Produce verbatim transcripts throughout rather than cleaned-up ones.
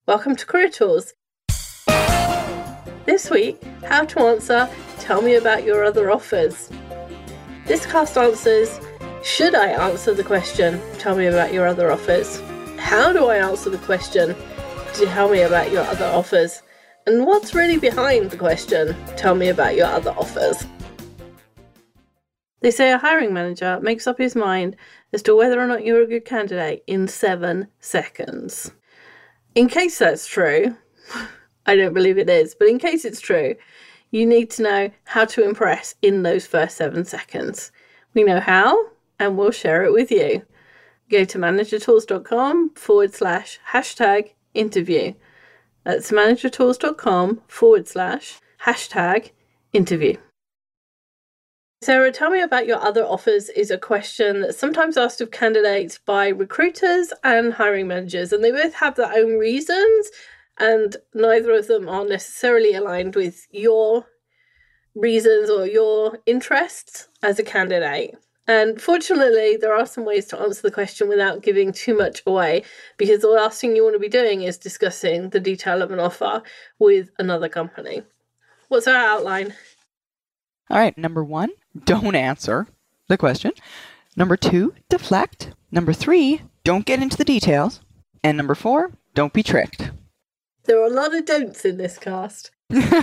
Welcome to Career Tools. This week, how to answer, tell me about your other offers. This cast answers, should I answer the question, tell me about your other offers? How do I answer the question, tell me about your other offers? And what's really behind the question, tell me about your other offers? They say a hiring manager makes up his mind as to whether or not you're a good candidate in seven seconds. In case that's true, I don't believe it is, but in case it's true, you need to know how to impress in those first seven seconds. We know how, and we'll share it with you. Go to managertools.com forward slash hashtag interview. That's managertools.com forward slash hashtag interview. Sarah, tell me about your other offers is a question that's sometimes asked of candidates by recruiters and hiring managers, and they both have their own reasons, and neither of them are necessarily aligned with your reasons or your interests as a candidate. And fortunately, there are some ways to answer the question without giving too much away, because the last thing you want to be doing is discussing the detail of an offer with another company. What's our outline? All right, number one, don't answer the question. Number two, deflect. Number three, don't get into the details. And number four, don't be tricked. There are a lot of don'ts in this cast.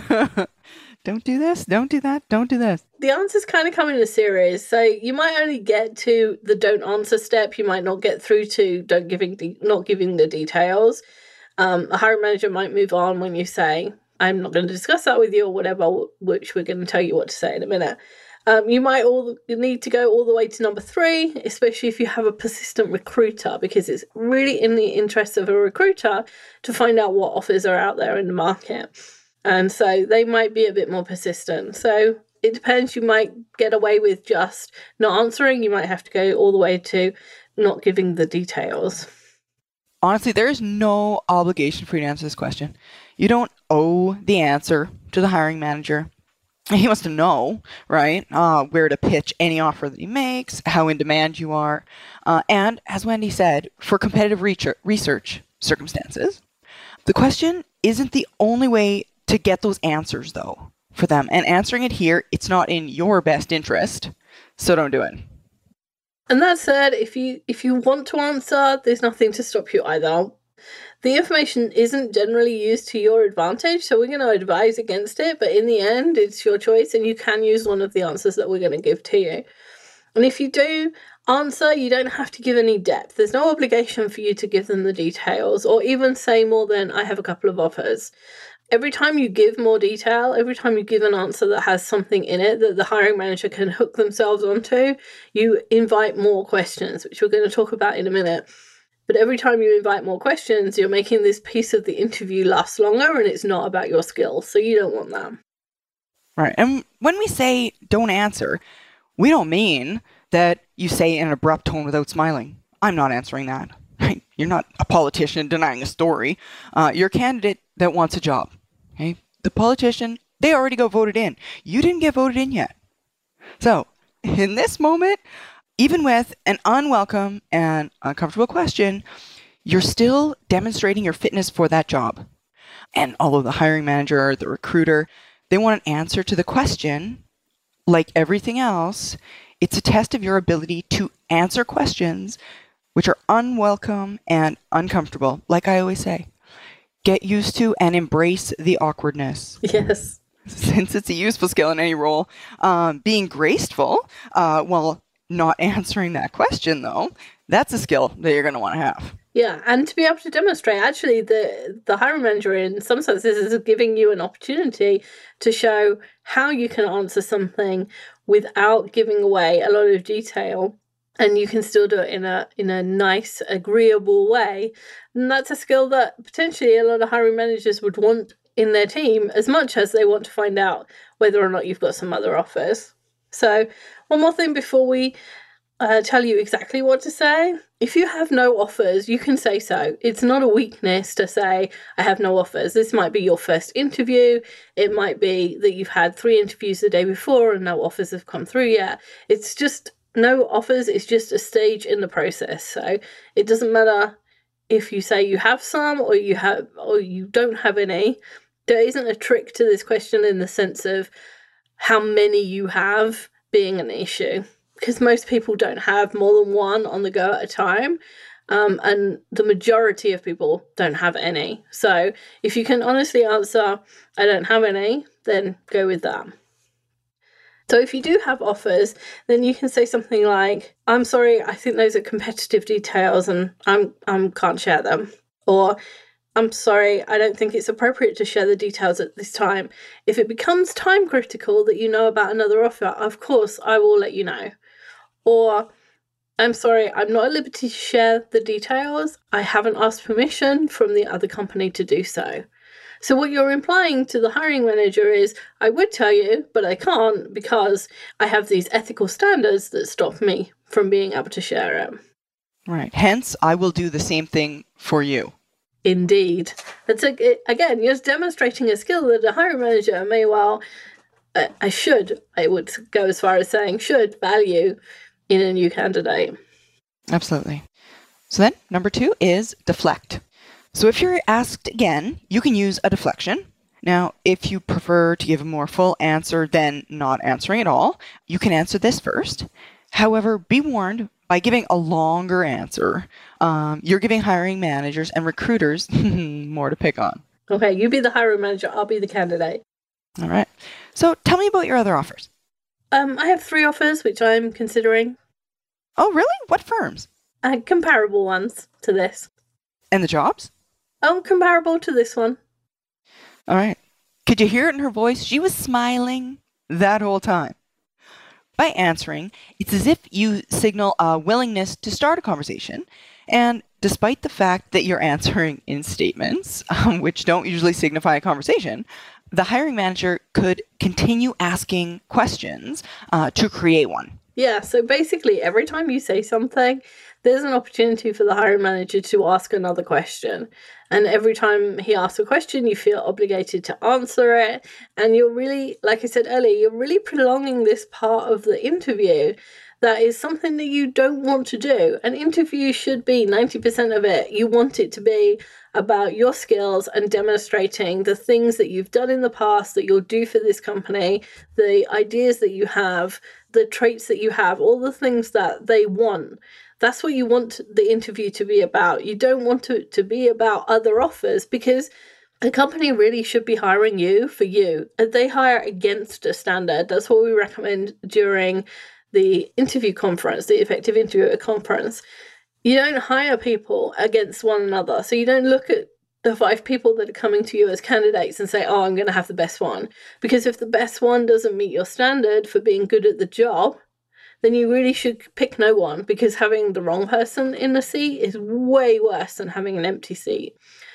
Don't do this, don't do that, don't do this. The answers kind of come in a series, so you might only get to the don't answer step. You might not get through to don't giving de- not giving the details. Um, a hiring manager might move on when you say, I'm not going to discuss that with you or whatever, which we're going to tell you what to say in a minute. Um, you might all you need to go all the way to number three, especially if you have a persistent recruiter, because it's really in the interest of a recruiter to find out what offers are out there in the market. And so they might be a bit more persistent. So it depends. You might get away with just not answering. You might have to go all the way to not giving the details. Honestly, there is no obligation for you to answer this question. You don't owe the answer to the hiring manager. He wants to know, right, uh, where to pitch any offer that he makes, how in demand you are. Uh, and as Wendy said, for competitive research circumstances, the question isn't the only way to get those answers, though, for them. And answering it here, it's not in your best interest, so don't do it. And that said, if you if you want to answer, there's nothing to stop you either. The information isn't generally used to your advantage, so we're going to advise against it, but in the end, it's your choice, and you can use one of the answers that we're going to give to you. And if you do answer, you don't have to give any depth. There's no obligation for you to give them the details, or even say more than, I have a couple of offers. Every time you give more detail, every time you give an answer that has something in it that the hiring manager can hook themselves onto, you invite more questions, which we're going to talk about in a minute. But every time you invite more questions, you're making this piece of the interview last longer, and it's not about your skills, so you don't want that. Right. And when we say don't answer, we don't mean that you say in an abrupt tone without smiling. I'm not answering that. Right? You're not a politician denying a story. Uh, you're a candidate that wants a job. Okay? The politician, they already got voted in. You didn't get voted in yet. So, in this moment, even with an unwelcome and uncomfortable question, you're still demonstrating your fitness for that job. And although the hiring manager, the recruiter, they want an answer to the question, like everything else, it's a test of your ability to answer questions which are unwelcome and uncomfortable. Like I always say, get used to and embrace the awkwardness. Yes. Since it's a useful skill in any role. Um, being graceful, uh, while not answering that question, though, that's a skill that you're going to want to have. Yeah, and to be able to demonstrate, actually, the, the hiring manager in some senses is giving you an opportunity to show how you can answer something without giving away a lot of detail, and you can still do it in a in a nice, agreeable way. And that's a skill that potentially a lot of hiring managers would want in their team as much as they want to find out whether or not you've got some other offers. So one more thing before we uh, tell you exactly what to say. If you have no offers, you can say so. It's not a weakness to say, I have no offers. This might be your first interview. It might be that you've had three interviews the day before and no offers have come through yet. It's just no offers. It's just a stage in the process. So it doesn't matter if you say you have some or you have or you don't have any, there isn't a trick to this question in the sense of how many you have being an issue, because most people don't have more than one on the go at a time. Um, and the majority of people don't have any. So if you can honestly answer, I don't have any, then go with that. So if you do have offers, then you can say something like, I'm sorry, I think those are competitive details and I'm I can't share them. Or, I'm sorry, I don't think it's appropriate to share the details at this time. If it becomes time critical that you know about another offer, of course, I will let you know. Or, I'm sorry, I'm not at liberty to share the details. I haven't asked permission from the other company to do so. So what you're implying to the hiring manager is, I would tell you, but I can't because I have these ethical standards that stop me from being able to share it. Right. Hence, I will do the same thing for you. Indeed. That's a, again, you're demonstrating a skill that a hiring manager may well, uh, I should, I would go as far as saying should value in a new candidate. Absolutely. So then, number two is deflect. So if you're asked again, you can use a deflection. Now, if you prefer to give a more full answer than not answering at all, you can answer this first. However, be warned, by giving a longer answer, um, you're giving hiring managers and recruiters more to pick on. Okay, you be the hiring manager, I'll be the candidate. All right. So tell me about your other offers. Um, I have three offers which I'm considering. Oh, really? What firms? Uh, comparable ones to this. And the jobs? Oh, comparable to this one. All right. Could you hear it in her voice? She was smiling that whole time. By answering, it's as if you signal a willingness to start a conversation. And despite the fact that you're answering in statements, um, which don't usually signify a conversation, the hiring manager could continue asking questions uh, to create one. Yeah, so basically every time you say something, there's an opportunity for the hiring manager to ask another question. And every time he asks a question, you feel obligated to answer it. And you're really, like I said earlier, you're really prolonging this part of the interview. That is something that you don't want to do. An interview should be ninety percent of it. You want it to be about your skills and demonstrating the things that you've done in the past that you'll do for this company, the ideas that you have, the traits that you have, all the things that they want. That's what you want the interview to be about. You don't want it to be about other offers, because a company really should be hiring you for you. They hire against a standard. That's what we recommend during the interview conference, the effective interviewer conference. You don't hire people against one another. So you don't look at the five people that are coming to you as candidates and say, oh, I'm going to have the best one. Because if the best one doesn't meet your standard for being good at the job, then you really should pick no one, because having the wrong person in the seat is way worse than having an empty seat.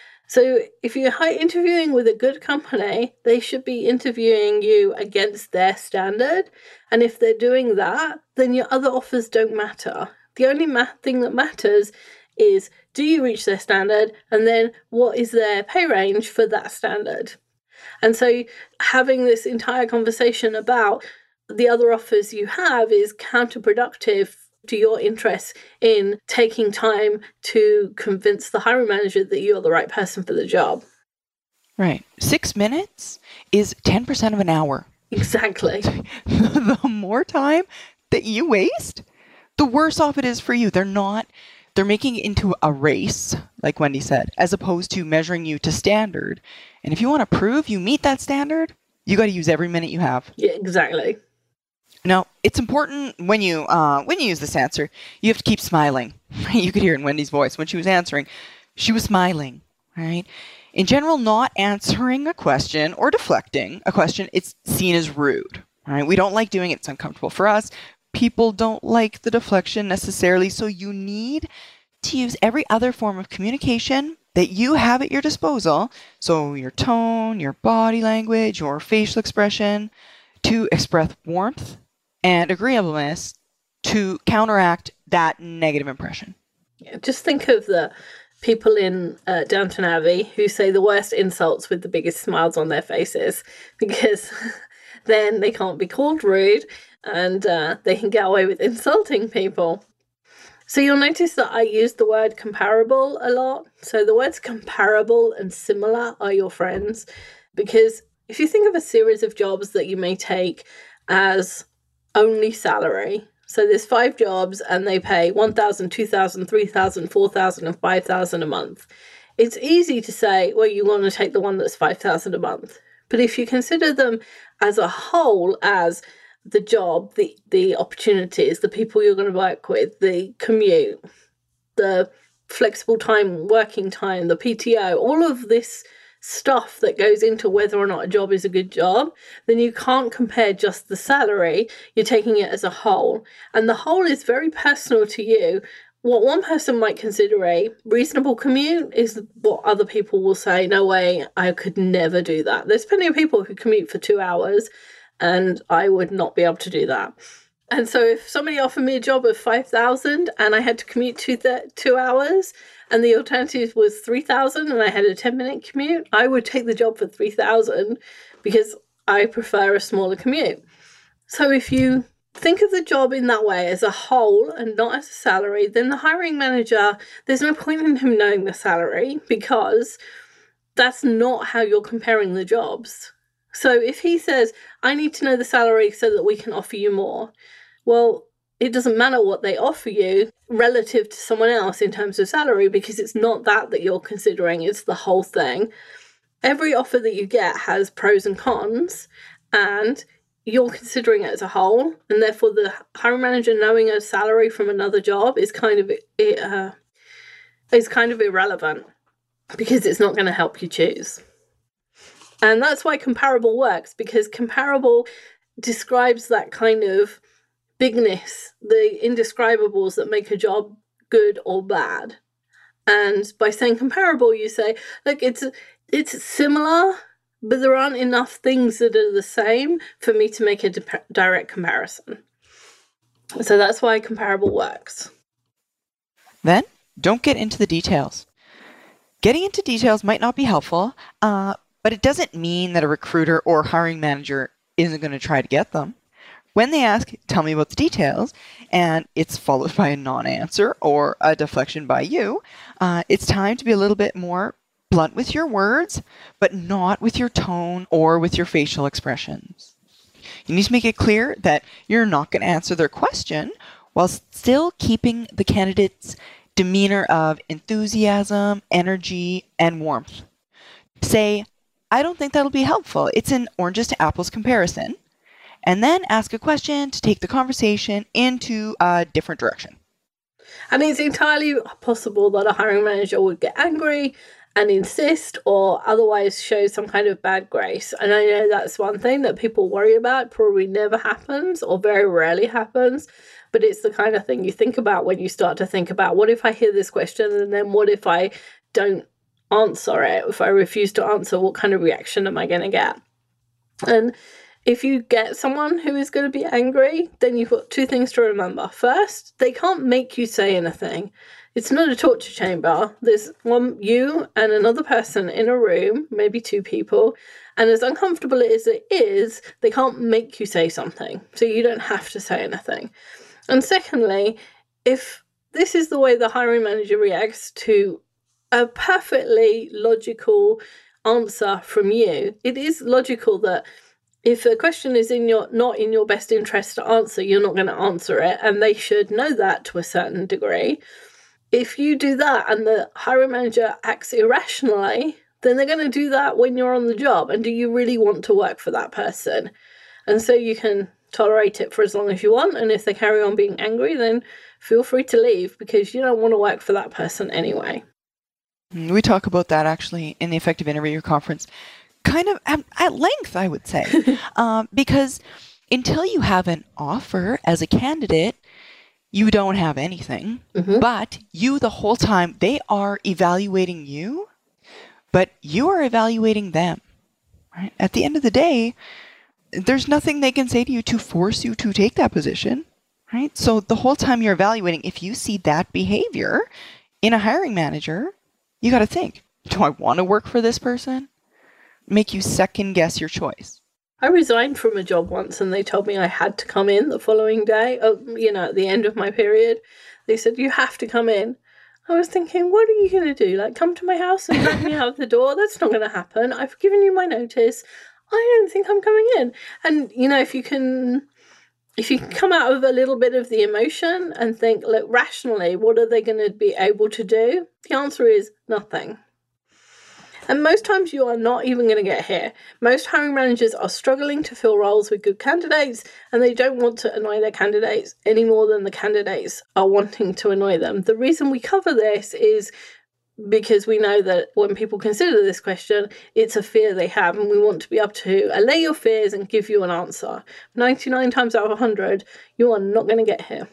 So if you're interviewing with a good company, they should be interviewing you against their standard. And if they're doing that, then your other offers don't matter. The only ma- thing that matters is, do you reach their standard? And then what is their pay range for that standard? And so having this entire conversation about the other offers you have is counterproductive to your interest in taking time to convince the hiring manager that you're the right person for the job. Right. Six minutes is ten percent of an hour. Exactly. The more time that you waste, the worse off it is for you. They're not, they're making it into a race, like Wendy said, as opposed to measuring you to standard. And if you want to prove you meet that standard, you got to use every minute you have. Yeah, exactly. Now, it's important when you uh, when you use this answer, you have to keep smiling. You could hear it in Wendy's voice when she was answering. She was smiling, right? In general, not answering a question or deflecting a question, it's seen as rude, right? We don't like doing it. It's uncomfortable for us. People don't like the deflection necessarily, so you need to use every other form of communication that you have at your disposal. So your tone, your body language, your facial expression, to express warmth and agreeableness to counteract that negative impression. Yeah, just think of the people in uh, Downton Abbey who say the worst insults with the biggest smiles on their faces, because then they can't be called rude and uh, they can get away with insulting people. So you'll notice that I use the word comparable a lot. So the words comparable and similar are your friends, because if you think of a series of jobs that you may take as only salary, so there's five jobs and they pay one thousand, two thousand, three thousand, four thousand, and five thousand a month. It's easy to say, well, you want to take the one that's five thousand a month. But if you consider them as a whole, as the job, the, the opportunities, the people you're going to work with, the commute, the flexible time, working time, the P T O, all of this stuff that goes into whether or not a job is a good job, then you can't compare just the salary. You're taking it as a whole. And the whole is very personal to you. What one person might consider a reasonable commute is what other people will say, no way, I could never do that. There's plenty of people who commute for two hours and I would not be able to do that. And so if somebody offered me a job of five thousand and I had to commute two, th- two hours and the alternative was three thousand and I had a ten minute commute, I would take the job for three thousand because I prefer a smaller commute. So if you think of the job in that way as a whole and not as a salary, then the hiring manager, there's no point in him knowing the salary because that's not how you're comparing the jobs. So if he says, I need to know the salary so that we can offer you more, well, it doesn't matter what they offer you relative to someone else in terms of salary because it's not that that you're considering, it's the whole thing. Every offer that you get has pros and cons, and you're considering it as a whole, and therefore the hiring manager knowing a salary from another job is kind of uh, is kind of irrelevant because it's not going to help you choose. And that's why comparable works, because comparable describes that kind of bigness, the indescribables that make a job good or bad. And by saying comparable, you say, look, it's it's similar, but there aren't enough things that are the same for me to make a di- direct comparison. So that's why comparable works. Then, don't get into the details. Getting into details might not be helpful, uh, but it doesn't mean that a recruiter or hiring manager isn't going to try to get them. When they ask, tell me about the details, and it's followed by a non-answer or a deflection by you, uh, it's time to be a little bit more blunt with your words, but not with your tone or with your facial expressions. You need to make it clear that you're not going to answer their question while still keeping the candidate's demeanor of enthusiasm, energy, and warmth. Say, I don't think that'll be helpful. It's an oranges to apples comparison. And then ask a question to take the conversation into a different direction. And it's entirely possible that a hiring manager would get angry and insist or otherwise show some kind of bad grace. And I know that's one thing that people worry about, probably never happens or very rarely happens. But it's the kind of thing you think about when you start to think about, what if I hear this question and then what if I don't answer it? If I refuse to answer, what kind of reaction am I going to get? And if you get someone who is going to be angry, then you've got two things to remember. First, they can't make you say anything. It's not a torture chamber. There's one, you and another person in a room, maybe two people, and as uncomfortable as it is, they can't make you say something. So you don't have to say anything. And secondly, if this is the way the hiring manager reacts to a perfectly logical answer from you, it is logical that if a question is in your not in your best interest to answer, you're not going to answer it, and they should know that to a certain degree. If you do that and the hiring manager acts irrationally, then they're going to do that when you're on the job. And do you really want to work for that person? And so you can tolerate it for as long as you want, and if they carry on being angry, then feel free to leave because you don't want to work for that person anyway. We talk about that actually in the Effective Interviewer Conference. Kind of at, at length, I would say, um, because until you have an offer as a candidate, you don't have anything, mm-hmm. but you the whole time, they are evaluating you, but you are evaluating them, right? At the end of the day, there's nothing they can say to you to force you to take that position, right? So the whole time you're evaluating, if you see that behavior in a hiring manager, you got to think, do I want to work for this person? Make you second guess your choice. I resigned from a job once and they told me I had to come in the following day, oh, you know, at the end of my period. They said, you have to come in. I was thinking, what are you going to do? Like, come to my house and let me out of the door? That's not going to happen. I've given you my notice. I don't think I'm coming in. And, you know, if you can... If you can come out of a little bit of the emotion and think, look, rationally, what are they going to be able to do? The answer is nothing. And most times you are not even going to get here. Most hiring managers are struggling to fill roles with good candidates, and they don't want to annoy their candidates any more than the candidates are wanting to annoy them. The reason we cover this is because we know that when people consider this question, it's a fear they have, and we want to be able to allay your fears and give you an answer. ninety-nine times out of one hundred, you are not going to get here.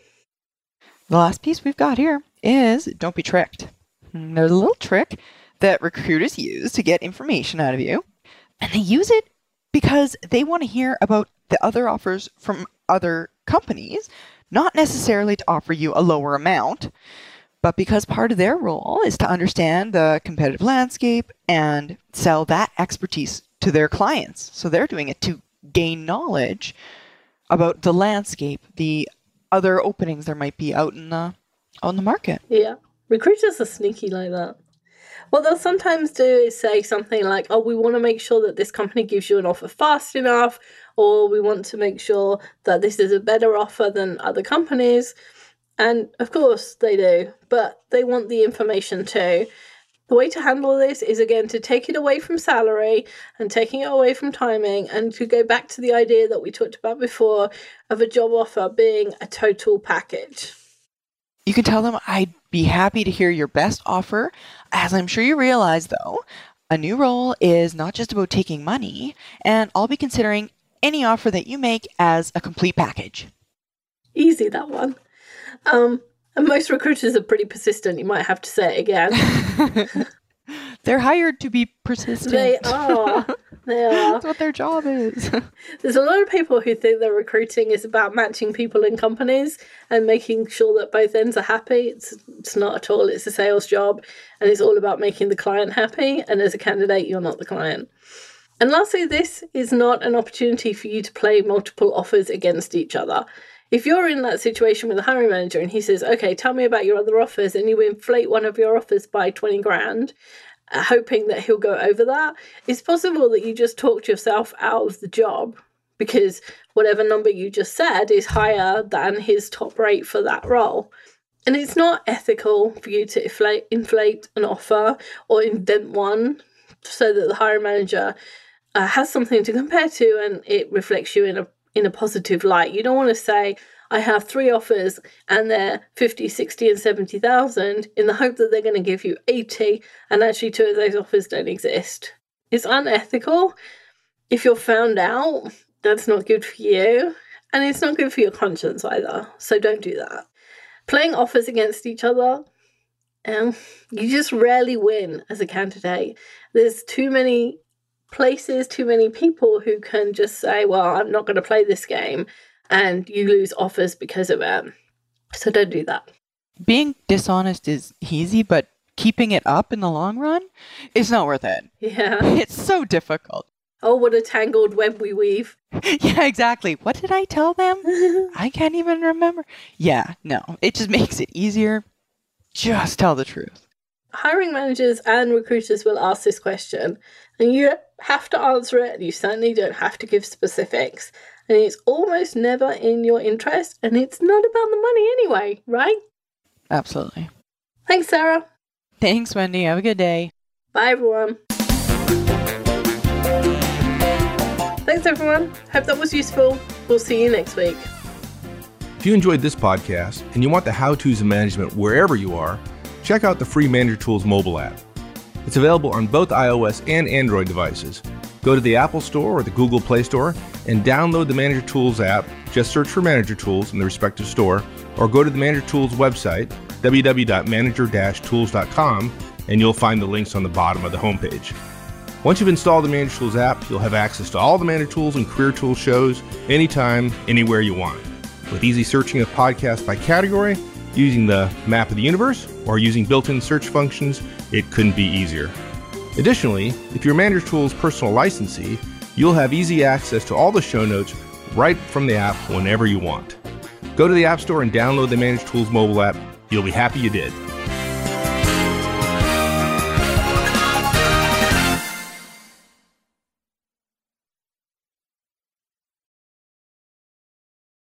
The last piece we've got here is don't be tricked. There's a little trick that recruiters use to get information out of you, and they use it because they want to hear about the other offers from other companies, not necessarily to offer you a lower amount, but because part of their role is to understand the competitive landscape and sell that expertise to their clients. So they're doing it to gain knowledge about the landscape, the other openings there might be out in the on the market. Yeah, recruiters are sneaky like that. What they'll sometimes do is say something like, oh, we want to make sure that this company gives you an offer fast enough, or we want to make sure that this is a better offer than other companies. And of course they do, but they want the information too. The way to handle this is, again, to take it away from salary and taking it away from timing, and to go back to the idea that we talked about before of a job offer being a total package. You can tell them, I'd be happy to hear your best offer. As I'm sure you realize, though, a new role is not just about taking money, and I'll be considering any offer that you make as a complete package. Easy, that one. Um, and most recruiters are pretty persistent. You might have to say it again. They're hired to be persistent. They are. They are. That's what their job is. There's a lot of people who think that recruiting is about matching people in companies and making sure that both ends are happy. It's, it's not at all. It's a sales job, and it's all about making the client happy. And as a candidate, you're not the client. And lastly, this is not an opportunity for you to play multiple offers against each other. If you're in that situation with a hiring manager and he says, okay, tell me about your other offers, and you inflate one of your offers by twenty grand, uh, hoping that he'll go over that, it's possible that you just talked yourself out of the job because whatever number you just said is higher than his top rate for that role. And it's not ethical for you to inflate, inflate an offer or invent one so that the hiring manager uh, has something to compare to and it reflects you in a in a positive light. You don't want to say, I have three offers and they're fifty, sixty and seventy thousand in the hope that they're going to give you eighty, and actually two of those offers don't exist. It's unethical. If you're found out, that's not good for you, and it's not good for your conscience either. So don't do that. Playing offers against each other, um, you just rarely win as a candidate. There's too many places, too many people who can just say, well, I'm not going to play this game, and you lose offers because of it. So don't do that. Being dishonest is easy, but keeping it up in the long run is not worth it. Yeah. It's so difficult. Oh, what a tangled web we weave. Yeah, exactly. What did I tell them? I can't even remember. Yeah, no, it just makes it easier. Just tell the truth. Hiring managers and recruiters will ask this question, and you have to answer it, and you certainly don't have to give specifics. And it's almost never in your interest, and it's not about the money anyway, right? Absolutely. Thanks, Sarah. Thanks, Wendy. Have a good day. Bye, everyone. Thanks, everyone. Hope that was useful. We'll see you next week. If you enjoyed this podcast and you want the how-tos of management wherever you are, check out the free Manager Tools mobile app. It's available on both iOS and Android devices. Go to the Apple Store or the Google Play Store and download the Manager Tools app. Just search for Manager Tools in the respective store, or go to the Manager Tools website, w w w dot manager dash tools dot com, and you'll find the links on the bottom of the homepage. Once you've installed the Manager Tools app, you'll have access to all the Manager Tools and Career Tools shows anytime, anywhere you want. With easy searching of podcasts by category, using the map of the universe, or using built-in search functions, it couldn't be easier. Additionally, if you're Manager Tools personal licensee, you'll have easy access to all the show notes right from the app whenever you want. Go to the App Store and download the Manager Tools mobile app You'll be happy you did.